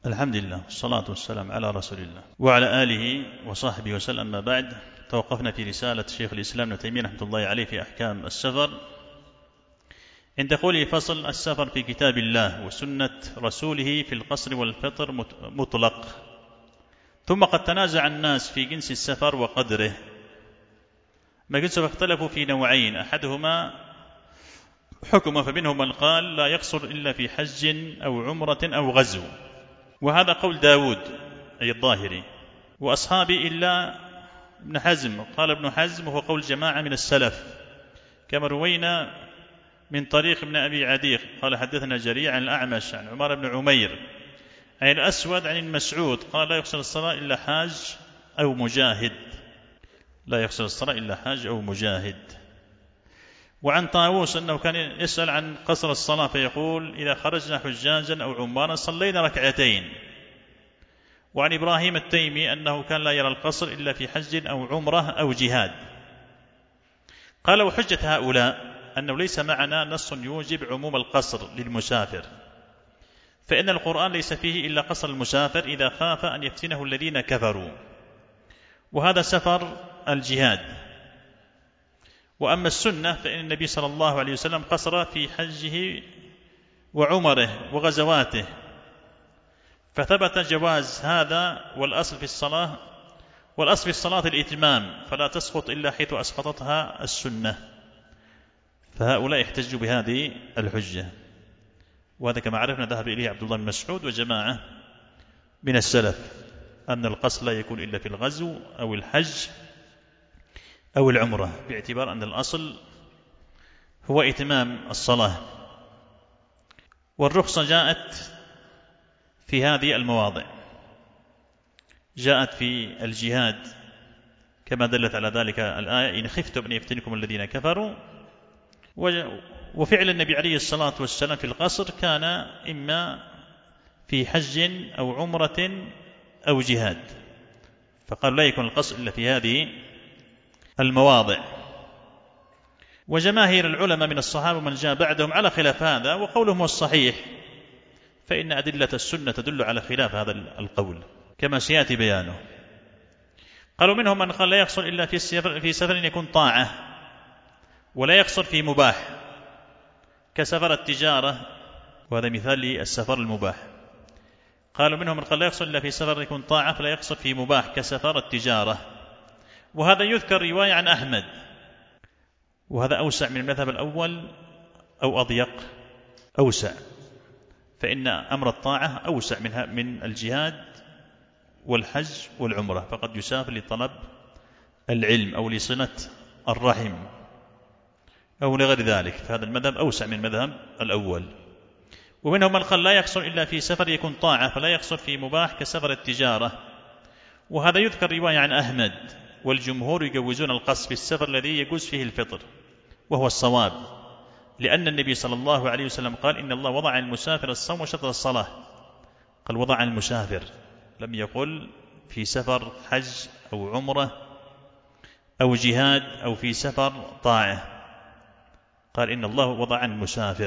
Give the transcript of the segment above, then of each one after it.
الحمد لله والصلاة والسلام على رسول الله وعلى آله وصحبه وسلم. ما بعد، توقفنا في رسالة شيخ الإسلام ابن تيمية رحمة الله عليه في أحكام السفر عند قوله: فصل السفر في كتاب الله وسنة رسوله في القصر والفطر مطلق. ثم قد تنازع الناس في جنس السفر وقدره، ما جنسه فاختلفوا في نوعين: أحدهما حكم، فمنهم من قال لا يقصر إلا في حج أو عمرة أو غزو، وهذا قول داود أي الظاهري وأصحابي إلا ابن حزم. قال ابن حزم وهو قول جماعة من السلف، كما روينا من طريق ابن أبي عديق قال حدثنا جريع عن الأعمش عن عمر بن عمير أي الأسود عن المسعود قال لا يقصر الصلاة إلا حاج أو مجاهد، لا يقصر الصلاة إلا حاج أو مجاهد. وعن طاووس أنه كان يسأل عن قصر الصلاة فيقول: إذا خرجنا حجاجا أو عمارا صلينا ركعتين. وعن إبراهيم التيمي أنه كان لا يرى القصر إلا في حج أو عمرة أو جهاد. قال: وحجة هؤلاء أنه ليس معنا نص يوجب عموم القصر للمسافر، فإن القرآن ليس فيه إلا قصر المسافر إذا خاف أن يفتنه الذين كفروا، وهذا سفر الجهاد. وأما السنة فإن النبي صلى الله عليه وسلم قصر في حجه وعمره وغزواته، فثبت جواز هذا. والأصل في الصلاة الإتمام، فلا تسقط إلا حيث أسقطتها السنة. فهؤلاء يحتجوا بهذه الحجة، وهذا كما عرفنا ذهب إليه عبد الله بن مسعود وجماعة من السلف، أن القصر لا يكون إلا في الغزو أو الحج أو العمرة، باعتبار أن الأصل هو إتمام الصلاة. والرخصة جاءت في هذه المواضع، جاءت في الجهاد كما دلت على ذلك الآية: إن خفتم أن يفتنكم الذين كفروا. وفعل النبي عليه الصلاة والسلام في القصر كان إما في حج أو عمرة أو جهاد، فقال لا يكون القصر إلا في هذه المواضع. وجماهير العلماء من الصحابة ومن جاء بعدهم على خلاف هذا، وقولهم هو الصحيح، فإن أدلة السنة تدل على خلاف هذا القول كما سيأتي بيانه. قالوا منهم من قال لا يقصر إلا في سفر يكون طاعة، ولا يقصر في مباح كسفر التجارة، وهذا مثال للسفر المباح. قالوا منهم من قال لا يقصر إلا في سفر يكون طاعة، فلا يقصر في مباح كسفر التجارة. وهذا يذكر رواية عن أحمد، وهذا أوسع من المذهب الأول أو أضيق؟ أوسع، فإن أمر الطاعة أوسع من الجهاد والحج والعمرة، فقد يسافر لطلب العلم أو لصلة الرحم أو لغير ذلك، فهذا المذهب أوسع من المذهب الأول. ومنهم من قال لا يقصر إلا في سفر يكون طاعة، فلا يقصر في مباح كسفر التجارة. وهذا يذكر رواية عن أحمد، والجمهور يجوزون القصر في السفر الذي يجوز فيه الفطر، وهو الصواب، لأن النبي صلى الله عليه وسلم قال: إن الله وضع عن المسافر الصوم وشطر الصلاة. قال وضع عن المسافر، لم يقل في سفر حج أو عمرة أو جهاد أو في سفر طاعة، قال إن الله وضع عن المسافر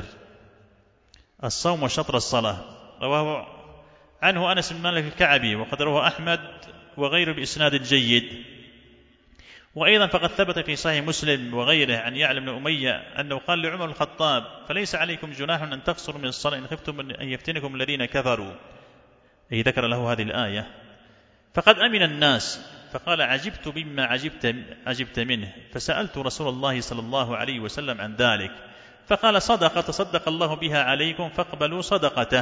الصوم وشطر الصلاة. رواه عنه أنس بن مالك الكعبي، وقد رواه أحمد وغيره بإسناد جيد. وأيضا فقد ثبت في صحيح مسلم وغيره عن يعلى بن أمية أنه قال لعمر الخطاب: فليس عليكم جناح أن تقصروا من الصلاة إن خفتم أن يفتنكم الذين كفروا، أي ذكر له هذه الآية. فقد أمن الناس، فقال: عجبت مما عجبت منه، فسألت رسول الله صلى الله عليه وسلم عن ذلك، فقال: صدقة تصدق الله بها عليكم فاقبلوا صدقته.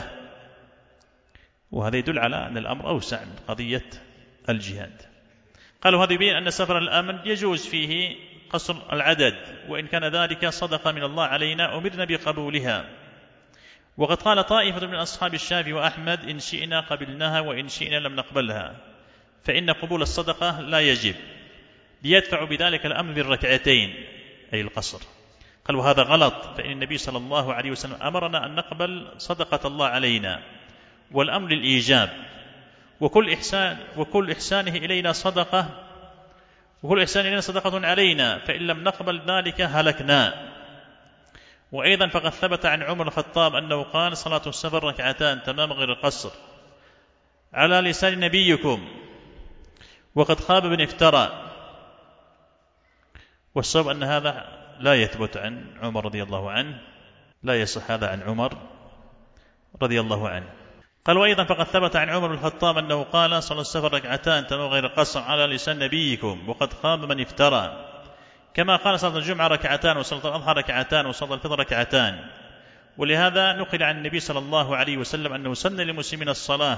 وهذا يدل على أن الأمر أوسع من قضية الجهاد. قالوا هذا يبين أن سفر الأمن يجوز فيه قصر العدد، وإن كان ذلك صدقة من الله علينا أمرنا بقبولها. وقد قال طائفة من أصحاب الشافعي وأحمد: إن شئنا قبلناها وإن شئنا لم نقبلها، فإن قبول الصدقة لا يجب، ليدفع بذلك الأمر بالركعتين أي القصر. قال وهذا غلط، فإن النبي صلى الله عليه وسلم أمرنا أن نقبل صدقة الله علينا، والأمر الإيجاب، وكل إحسانه إلينا صدقة، وكل إحسان إلينا صدقة علينا، فإن لم نقبل ذلك هلكنا. وأيضا فقد ثبت عن عمر الخطاب أنه قال: صلاة السفر ركعتان تمام غير القصر. على لسان نبيكم وقد خاب من افترى. والصواب أن هذا لا يثبت عن عمر رضي الله عنه، لا يصح هذا عن عمر رضي الله عنه. قال وأيضا فقد ثبت عن عمر بن الخطاب أنه قال صلى السفر ركعتان تمام غير قصر على لسان نبيكم وقد خاب من افترى، كما قال صلاة الجمعة ركعتان وصلاة الأضحى ركعتان وصلاة الفطر ركعتان. ولهذا نقل عن النبي صلى الله عليه وسلم أنه سن للمسلمين الصلاة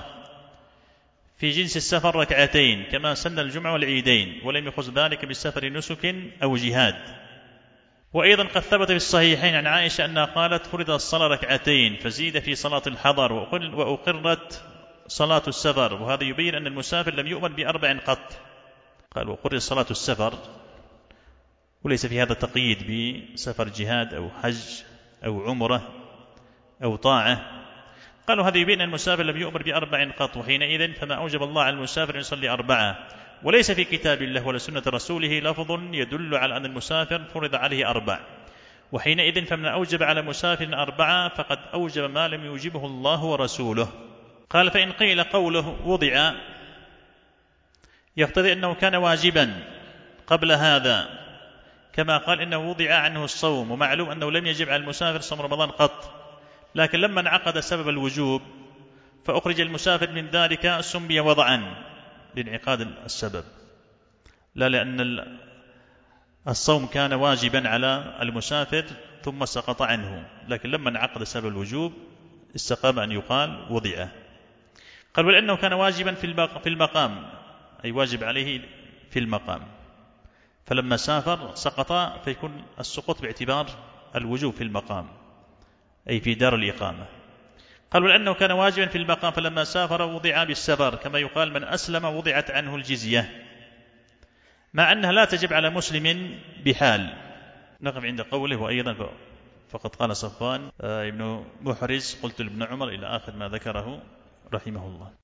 في جنس السفر ركعتين كما سن الجمعة والعيدين، ولم يخص ذلك بالسفر نسك أو جهاد. وأيضا قد ثبت في الصحيحين عن عائشة أنها قالت فرض الصلاة ركعتين فزيد في صلاة الحضر وأقرت صلاة السفر، وهذا يبين أن المسافر لم يؤمن بأربع قط. قال وقرت صلاة السفر، وليس في هذا تقييد بسفر جهاد أو حج أو عمرة أو طاعة. قالوا هذا يبين أن المسافر لم يؤمر بأربع قط، وحينئذ فما أوجب الله على المسافر أن يصلي أربعة، وليس في كتاب الله ولا سنة رسوله لفظ يدل على أن المسافر فرض عليه أربع، وحينئذ فمن أوجب على مسافر أربعة فقد أوجب ما لم يوجبه الله ورسوله. قال فإن قيل قوله وضع يقتضي أنه كان واجبا قبل هذا، كما قال إنه وضع عنه الصوم، ومعلوم أنه لم يجب على المسافر صوم رمضان قط، لكن لما انعقد سبب الوجوب فأخرج المسافر من ذلك سمي وضعا لانعقاد السبب، لا لأن الصوم كان واجبا على المسافر ثم سقط عنه، لكن لما انعقد سبب الوجوب استقام أن يقال وضع. قال ولأنه كان واجبا في المقام، أي واجب عليه في المقام، فلما سافر سقط، فيكون السقوط باعتبار الوجوب في المقام أي في دار الإقامة. قال ولأنه كان واجبا في المقام فلما سافر وضع بالسفر، كما يقال من أسلم وضعت عنه الجزية، مع أنها لا تجب على مسلم بحال. نقف عند قوله وأيضا فقد قال صفوان ابن محرز قلت لابن عمر إلى آخر ما ذكره رحمه الله.